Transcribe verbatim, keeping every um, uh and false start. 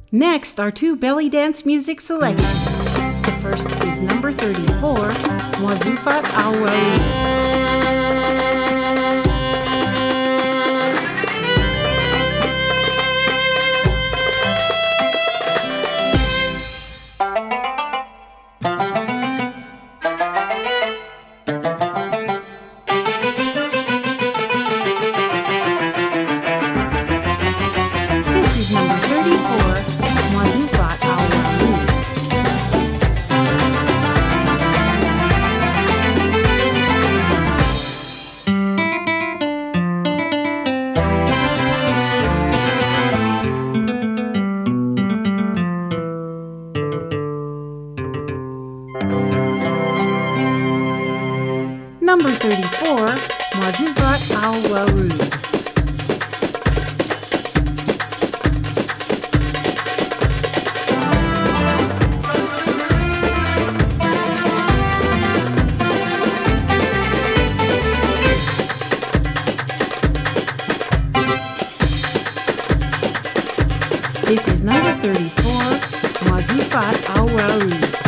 Next are two belly dance music selections. The first is number thirty-four, Wazufat Al-Wawi. Number thirty-four, Wazufat Al-Warud. This is number thirty-four, Wazufat Al-Warud.